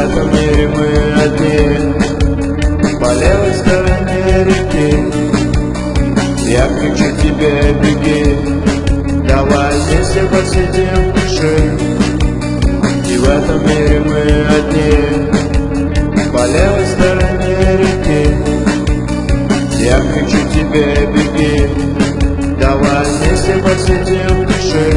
этом мире мы одни. По левой стороне реки я кричу тебе: беги. Давай вместе посидим в тиши. И в этом мире мы одни. По левой стороне реки я кричу тебе: беги. Давай вместе посидим в тиши.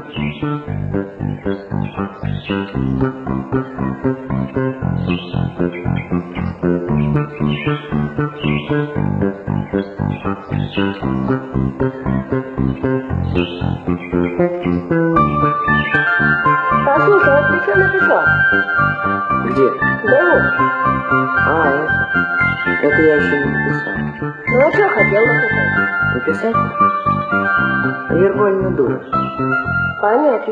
Послушай, вот ты что написал? Где? Да вот. Это я еще не написал. Ну а что хотел написать? Написать? Вербольная дура. Понятно.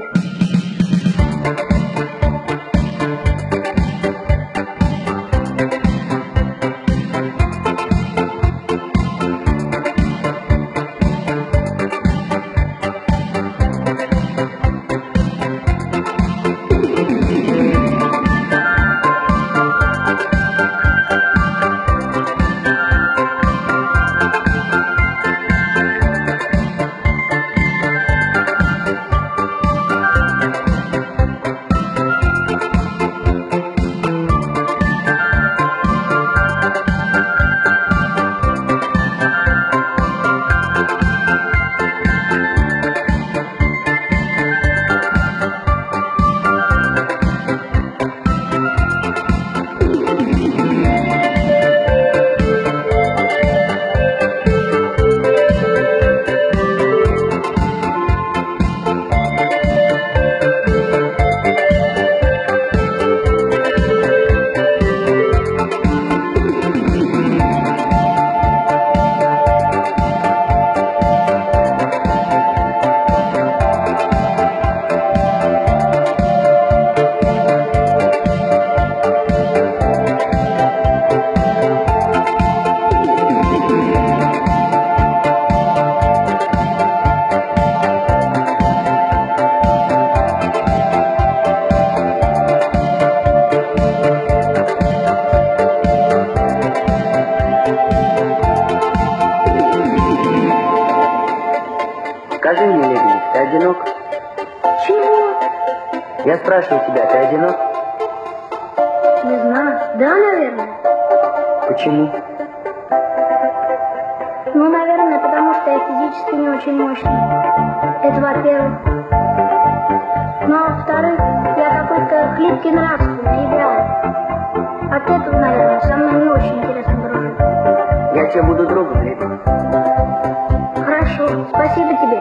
Скажи мне, Лебедев, ты одинок? Чего? Я спрашиваю тебя, ты одинок? Не знаю. Да, наверное. Почему? Ну, наверное, потому что я физически не очень мощный. Это во-первых. Ну, а во-вторых, я какой-то хлипкий нравственный, идеал. От этого, наверное, со мной не очень интересно дружить. Я тебе буду другом, Лебедев. Хорошо, спасибо тебе.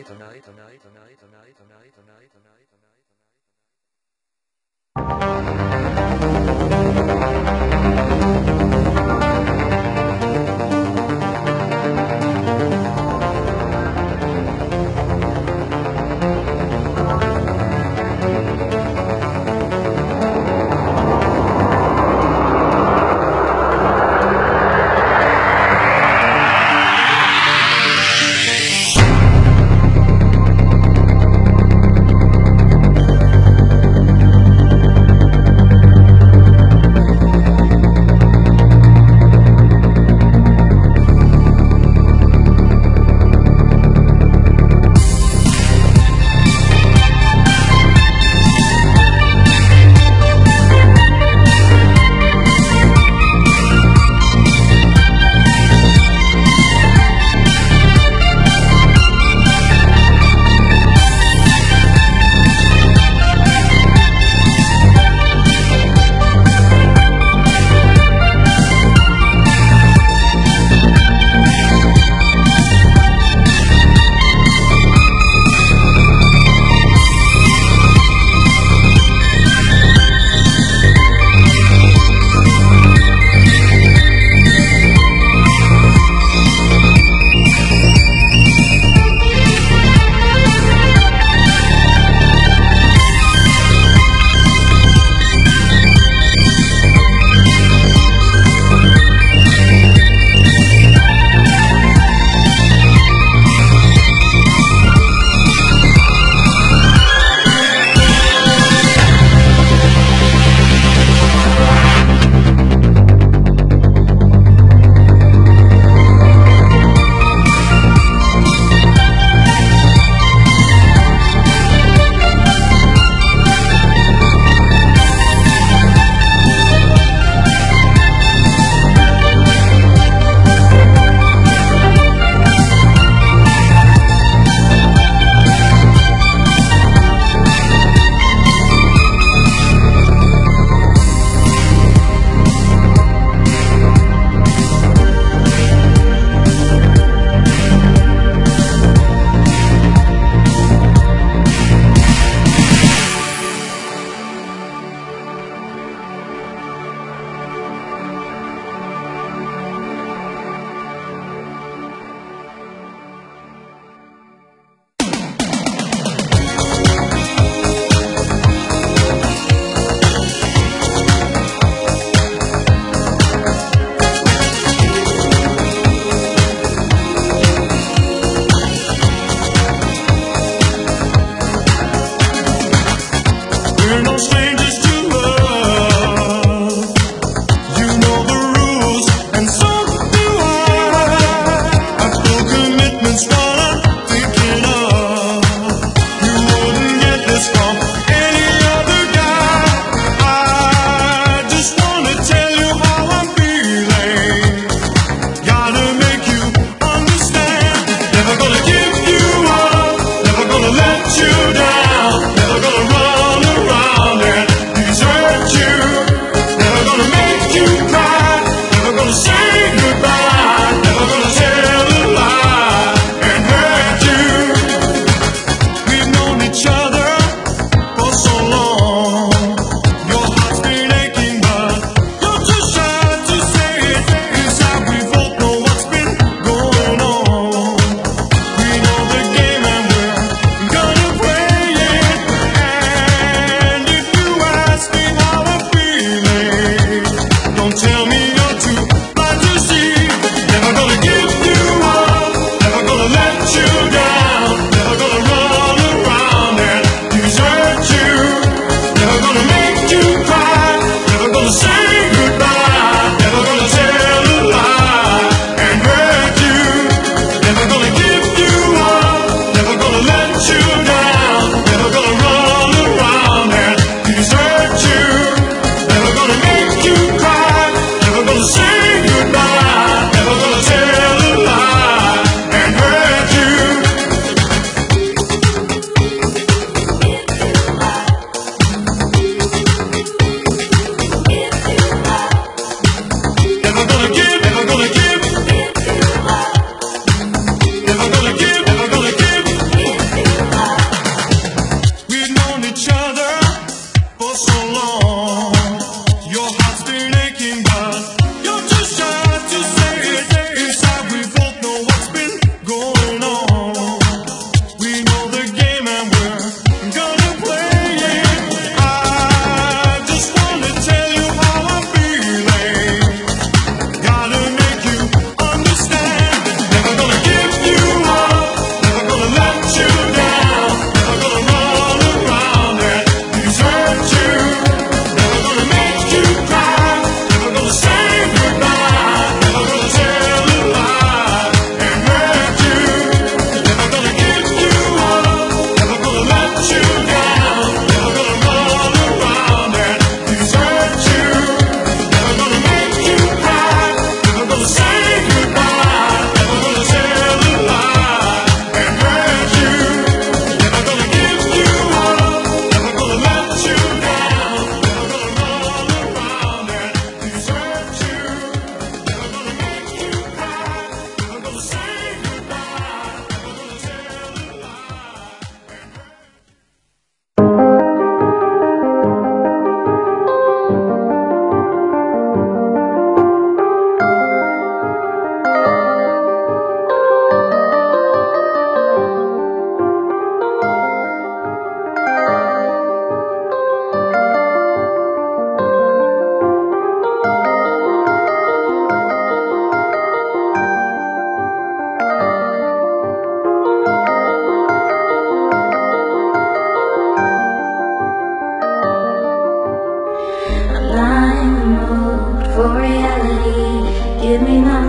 Never gonna tell a lie and hurt you.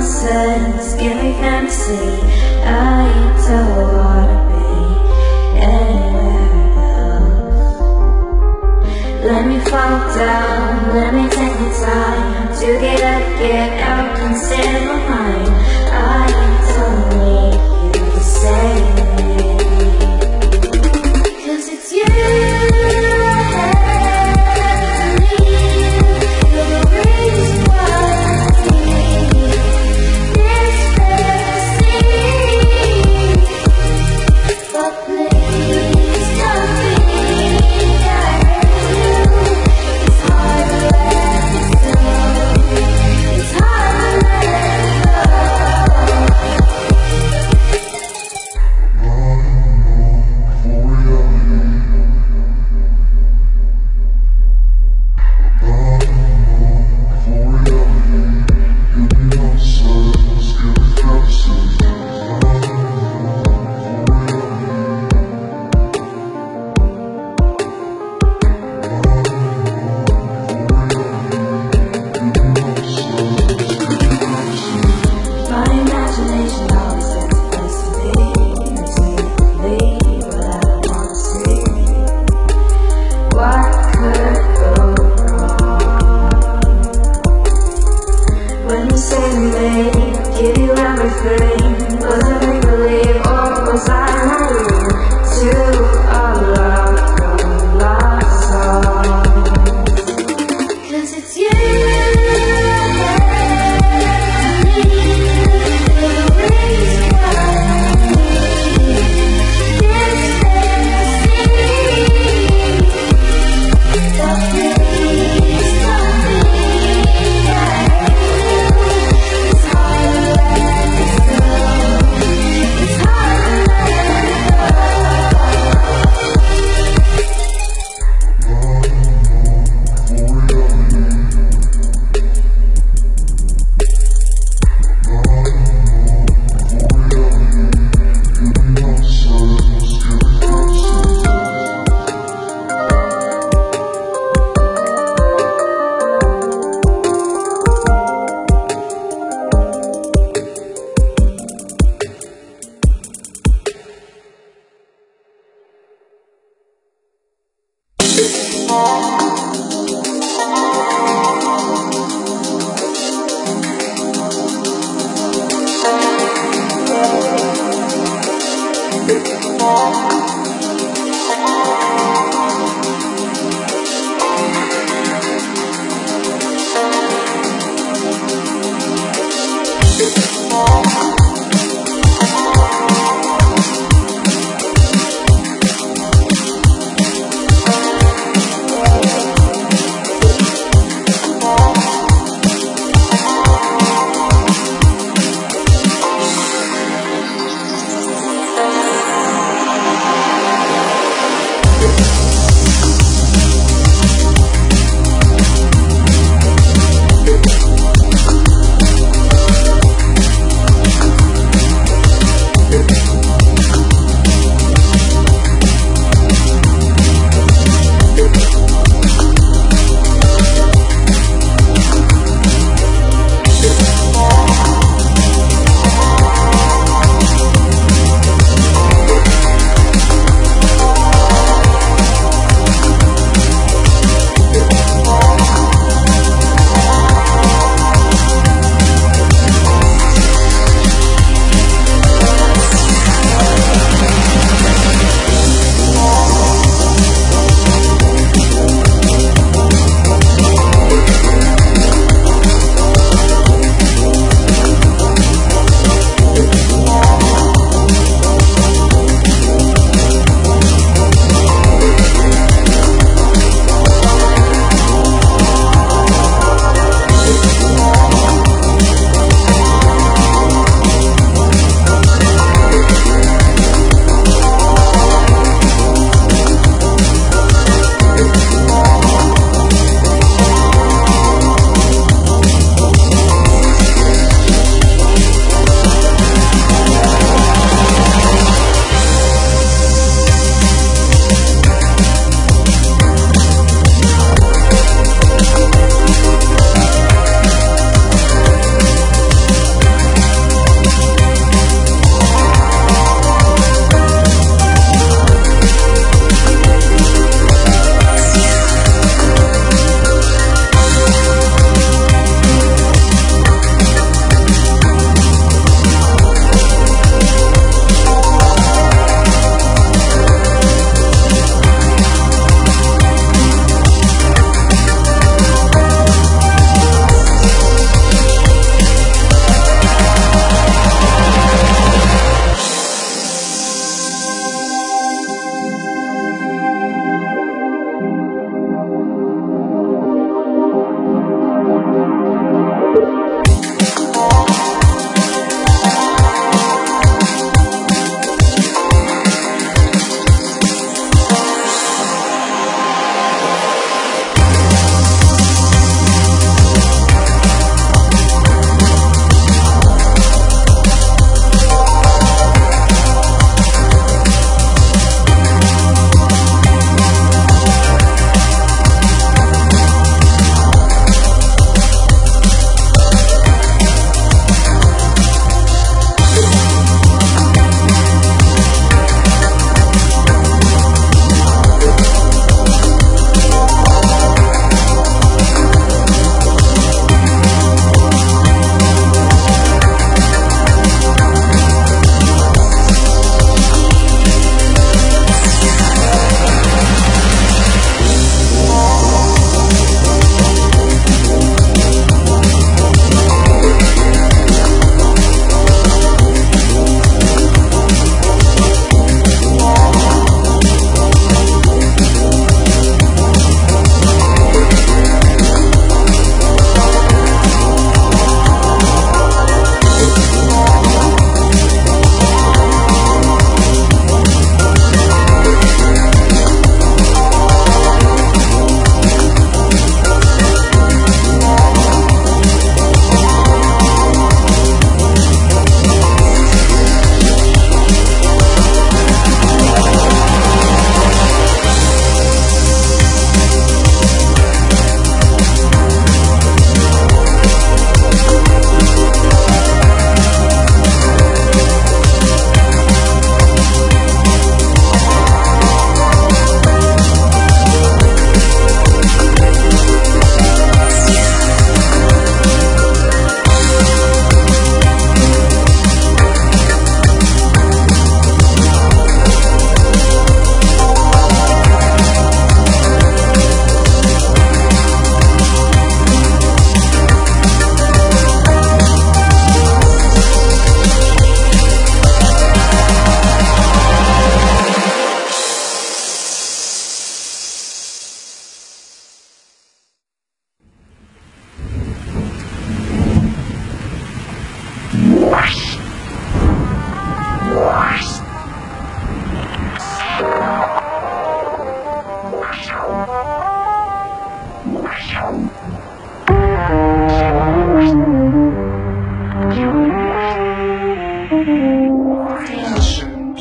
nonsense, give me fantasy. I don't wanna be anywhere else. Let me fall down, let me take the time to get up, get out and stand behind. I don't need you to say it, 'cause it's you.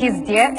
пиздец.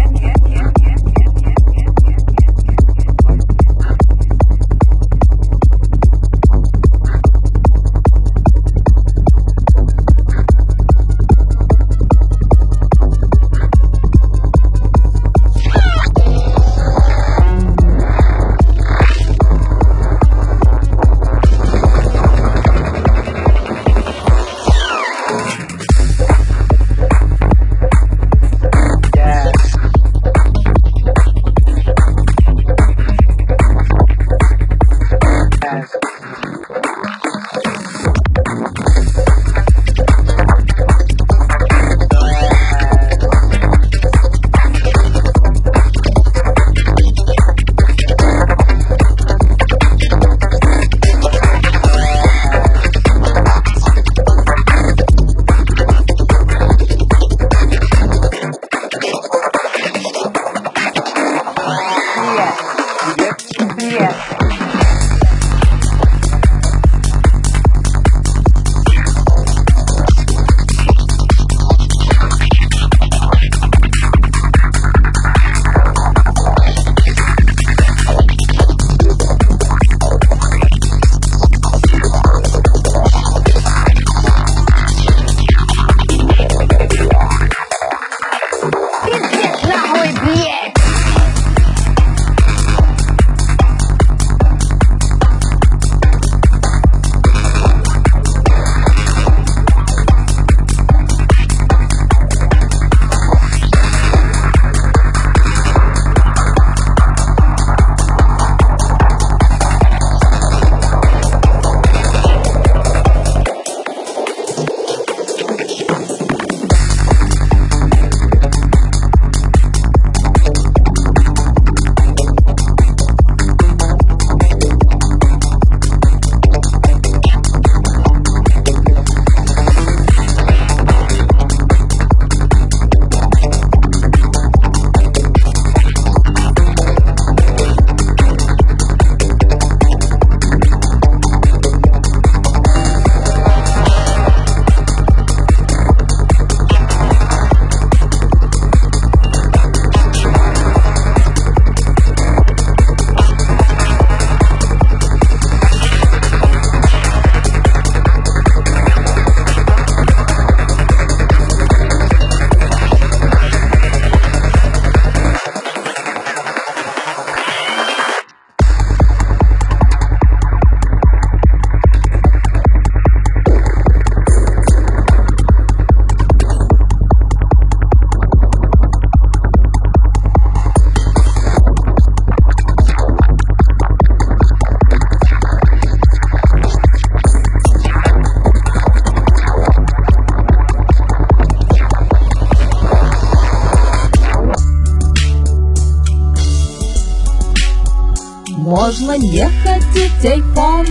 Можно не хотеть айфон,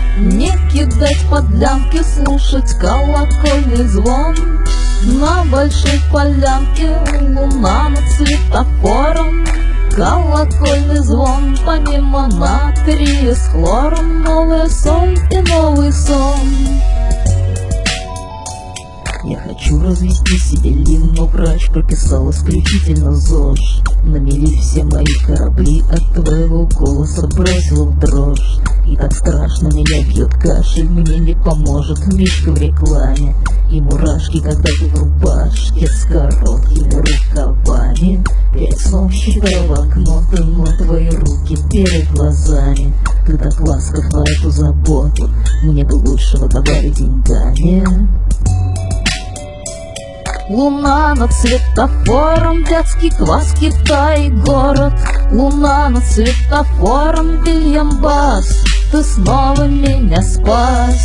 не кидать подлянки, слушать колокольный звон. На большой полянке луна над светофором, колокольный звон, помимо натрия с хлором. Новый сон и новый сон. Я хочу развести себе лин, но врач прописал исключительно ЗОЖ. На мели все мои корабли от твоего голоса бросил в дрожь. И так страшно меня бьет кашель, мне не поможет мишка в рекламе. И мурашки, когда ты в рубашке с короткими рукавами. Перед сном считаю в окно, но твои руки перед глазами. Ты так ласков на эту заботу, мне бы лучше добавить деньгами. Луна над светофором, детский квас, Китай, город. Луна над светофором, Вильям Бас, ты снова меня спас.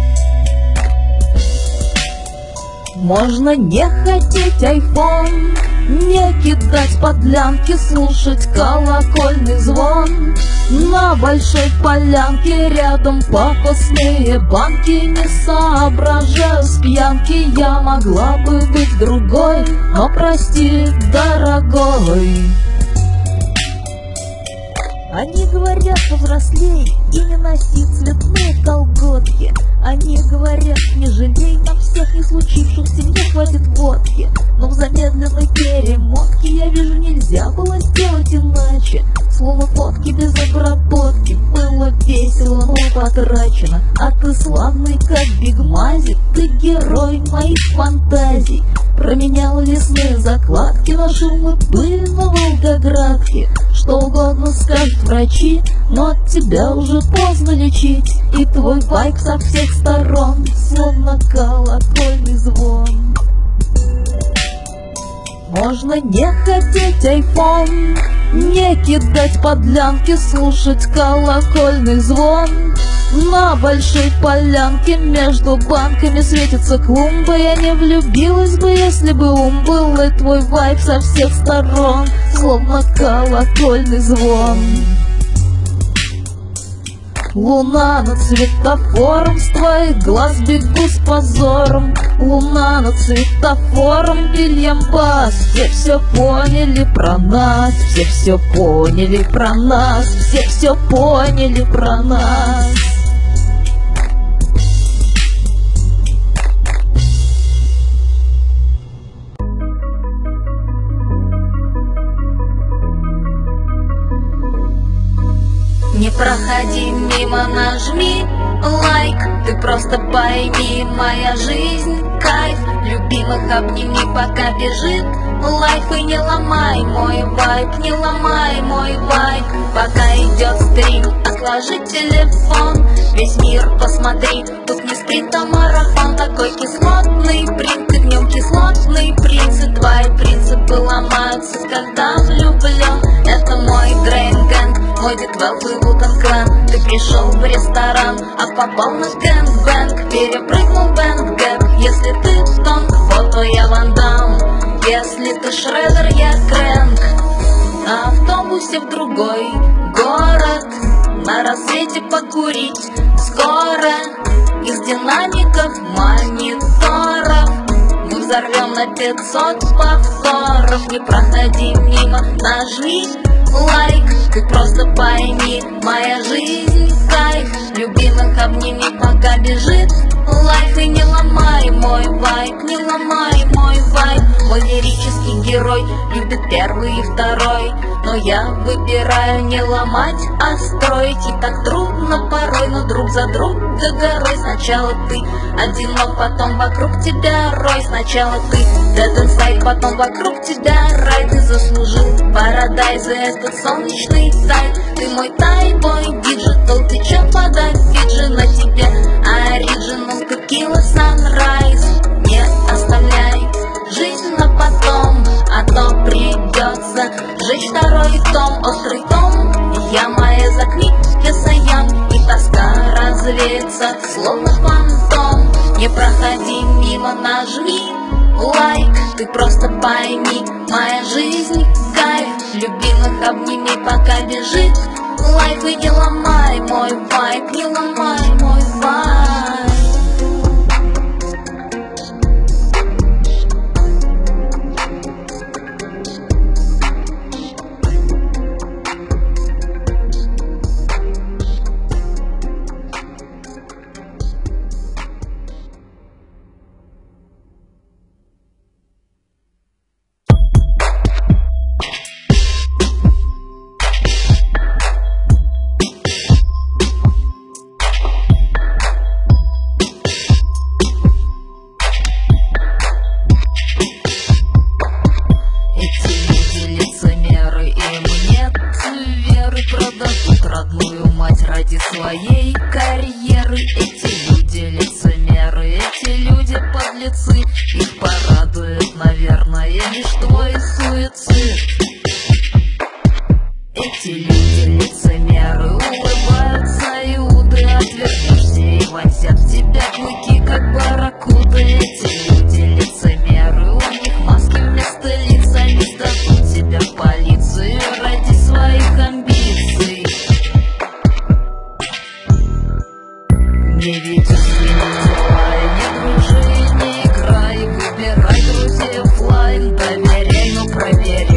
Можно не хотеть айфон, не кидать подлянки, слушать колокольный звон. На большой полянке рядом пафосные банки, не соображаю с пьянки, я могла бы быть другой, но прости, дорогой. Они говорят, повзрослей и не носи цветные колготки. Они говорят, не жалей нам всех не случившихся, мне хватит водки. Но в замедленной перемотке я вижу, нельзя было сделать иначе. Слово фотки без обработки, было весело, но потрачено. А ты славный, как Биг Мази, ты герой моих фантазий. Променял лесные закладки на шумы пыли на Волгоградке. Что угодно скажут врачи, но от тебя уже поздно лечить. И твой вайб со всех сторон, словно колокольный звон. Можно не хотеть айфон, не кидать подлянки, слушать колокольный звон. На большой полянке между банками светится клумба. Я не влюбилась бы, если бы ум был. И твой вайб со всех сторон, словно колокольный звон. Луна над светофором, с твоих глаз бегу с позором. Луна над светофором, Вильям Бас. Все поняли про нас, все поняли про нас, все поняли про нас. Не проходи мимо, нажми лайк. Ты просто пойми, моя жизнь кайф. Любимых обними, пока бежит лайф. И не ломай мой вайб, не ломай мой вайб. Пока идет стрим, отложи телефон. Весь мир посмотри, тут не спринт, а марафон. Такой кислотный принт, и днем кислотный принц. И твои принципы ломаются, когда влюблен. Это мой дрейнгэнг, мой D12 и Вутен Клан. Ты пришел в ресторан, а попал на гэнгбэнг. Перепрыгнул бэнг-гэг. Если ты в том фото, я Ван Дам. Если ты Шредер, я Крэнк. На автобусе в другой город, на рассвете покурить скоро. Из динамиков мониторов мы взорвем на 500 повторов. Не проходи мимо, нажми лайк. Ты просто пойми, моя жизнь кайф. Любимых обними, пока бежит лайф. И не ломай мой вайб, не ломай мой вайб. Мой лирический герой любит первый и второй, но я выбираю не ломать, а строить. И так трудно порой, но друг за друга горой. Сначала ты одинок, потом вокруг тебя рой. Сначала ты dead inside, потом вокруг тебя рай. Ты заслужил парадайз, и этот солнечный сайт. Ты мой тайбой, диджитал, ты чё подай фиджи. На тебе оригинал, текила санрайз. Не оставляй жизнь на потом, а то придется жечь второй том. Острый том, я моя закни, Саям. И тоска развеется, словно фантом. Не проходи мимо, нажми лайк. Ты просто пойми, моя жизнь кайф. Любимых обними, пока бежит лайф. И не ломай мой вайб, не ломай мой вайб. Родную мать ради своей карьеры. Эти люди лицемеры, эти люди подлецы. Их порадует, наверное, лишь твой суицид. Эти люди лицемеры, улыбаются иуды. Отвернешься и вонзят в тебя клыки, как барракуды. Эти люди лицемеры, у них маски вместо лиц. Они сдадут тебя в полицию ради своих амбиций. Не видишь, не кружи, не играй. Выбирай друзей оффлайн, доверяй, но проверь.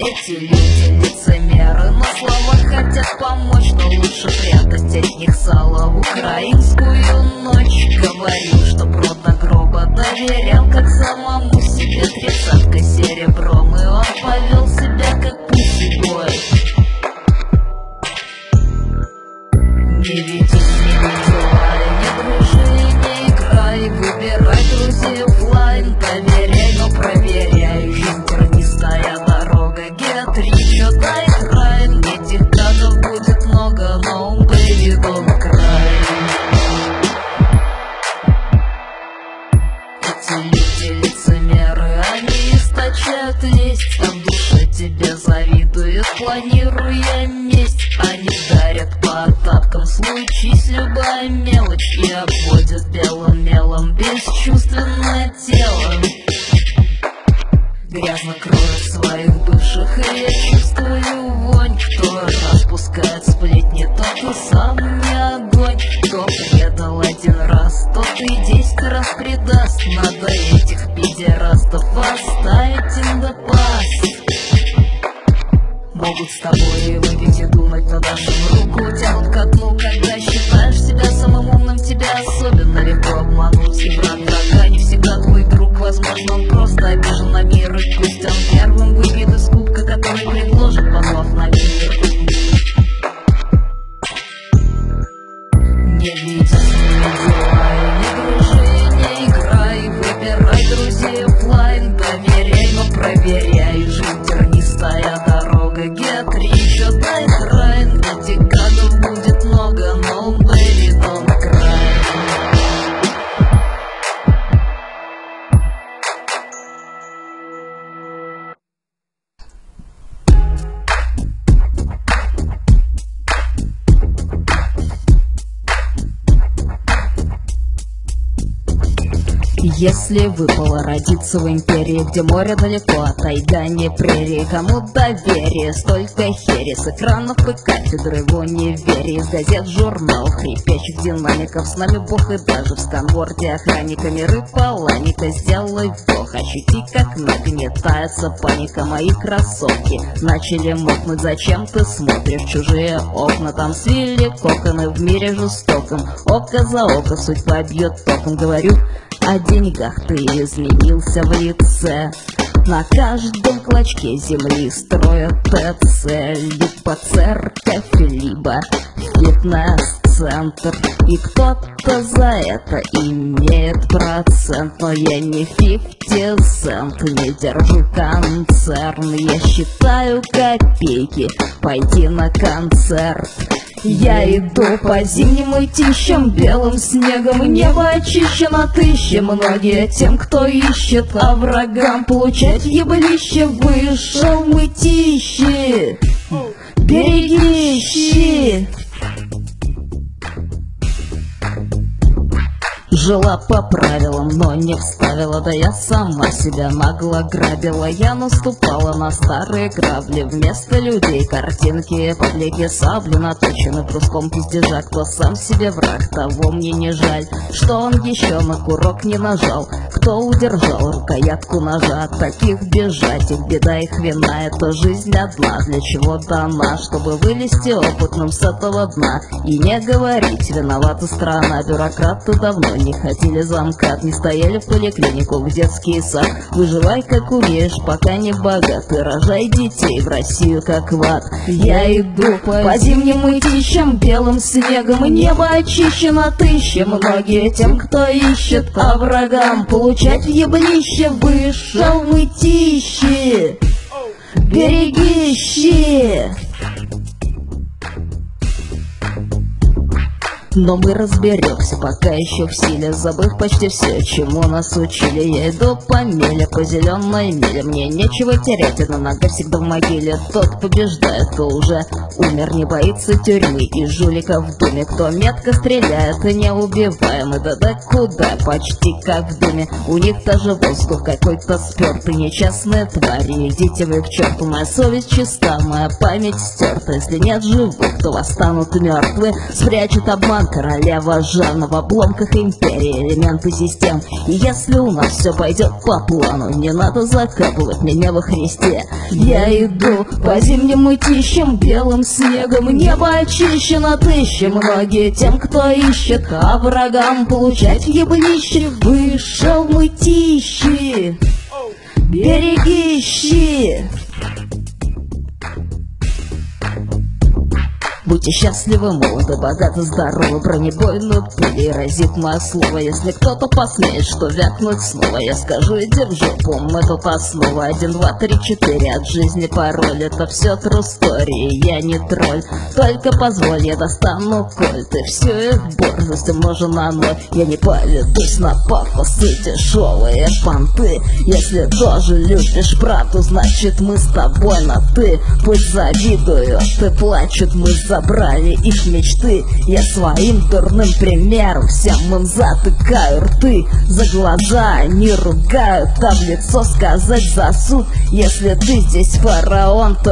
Эти люди лицемеры, на словах хотят помочь, но лучше прятать от них сало в украинскую ночь. Говорил, что рот до гроба доверял, как самому себе, тридцаткой серебром, и он повел себя как пустой. Не веди с ними дела, не дружи, не играй, выбирай друзей оффлайн, доверяй, но проверяй. Жизнь тернистая дорога, Г3, чё дай край, этих гадов будет много, но baby don't cry. Эти люди лицемеры, они источают лесть, а в душе тебе завидуют, планируя месть. Они дарят по тапкам, случись любая мелочь, и обводят белым мелом бесчувственное тело. Грязно кроют своих бывших, и я чувствую вонь. Кто распускает сплетни, тот и сам не огонь. Кто предал один раз, тот и 10 раз предаст. Надо этих педерастов оставить им до пас. Могут с тобой выпить и думать, но даже руку тянут ко дну. Когда считаешь себя самым умным, тебя особенно легко обмануть. И враг врага не всегда твой друг, возможно, он просто обижен на мир. И пусть он первым выпьет из кубка, который предложит, позвав на мир. Не веди с ними дела, не дружи, не играй, выбирай друзей оффлайн, доверяй, но проверяй. Жизнь тернистая дорога, Г3, чё дай край, этих гадов будет много, но baby don't cry. Если выпало родиться в империи, где море далеко, а тайга не прерии, кому доверие, столько хери, с экранов и кафедры в универе, из газет, журналов, хрипящих динамиков, с нами бог и даже в сканворде охранника миры паланика. Сделай вдох, ощути, как нагнетается паника. Мои кроссовки начали мокнуть, зачем ты смотришь чужие окна? Там свили коконы в мире жестоком, око за око судьба бьет током. Говорю о деньгах, ты изменился в лице. На каждом клочке земли строят ТЦ, либо церковь, либо фитнес-центр. И кто-то за это имеет процент, но я не 50 цент, не держу концерн. Я считаю копейки, пойти на концерт. Я иду по зимним мытищам, белым снегом, и небо очищено тысячи. Многие тем, кто ищет, а врагам получать еблище. Вышел мытищи, береги, ищи. Жила по правилам, но не вставила, да я сама себя нагло грабила. Я наступала на старые грабли, вместо людей картинки, подлеги, сабли наточены бруском пиздежа. Кто сам себе враг, того мне не жаль, что он еще на курок не нажал. Кто удержал рукоятку ножа, от таких бежать, их беда, их вина. Это жизнь одна, для чего дана, чтобы вылезти опытным с этого дна. И не говорить, виновата страна, бюрократы давно не хотели замкат, не стояли в поликлинику, в детский сад. Выживай как умеешь, пока не богат, и рожай детей в Россию как в ад. Я иду по зимним мытищам, белым снегом, и небо очищено тысячи. Многие тем, кто ищет, а врагам получать еблище. Вышел мытищи, береги, ищи. Но мы разберемся, пока еще в силе, забыв почти все, чему нас учили. Я иду по меле, по зеленой миле, мне нечего терять, одна нога всегда в могиле. Тот побеждает, кто уже умер, не боится тюрьмы и жулика в думе. Кто метко стреляет и неубиваемый, да куда, почти как в думе. У них даже воздух какой-то спертый, нечестные твари, идите вы к черту. Моя совесть чиста, моя память стерта, если нет живых, то восстанут мертвые, спрячут обман Иван, королева Жанна, в обломках империи, элементы систем. И если у нас все пойдет по плану, не надо закапывать меня во Христе. Я иду по зимним мытищам, белым снегом небо очищено, тысячи многие тем, кто ищет, а врагам получать ебнище. Вышел мытищи, берегищи. Будьте счастливы, молоды, богаты, здоровы, бронебойную пулей разит мое слово. Если кто-то посмеет, что вякнуть снова, я скажу, иди в жопу, мы тут основа. 1, 2, 3, 4, от жизни пароль, это все true story, я не тролль. Только позволь, я достану кольт, и всю их борзость можно на ноль. Я не поведусь на пафосы, дешевые понты. Если тоже любишь правду, значит мы с тобой на ты. Пусть завидуют и плачут, мы забрали их мечты. Я своим дурным примером всем им затыкаю рты. За глаза они ругают, а в лицо сказать за суд. Если ты здесь фараон, то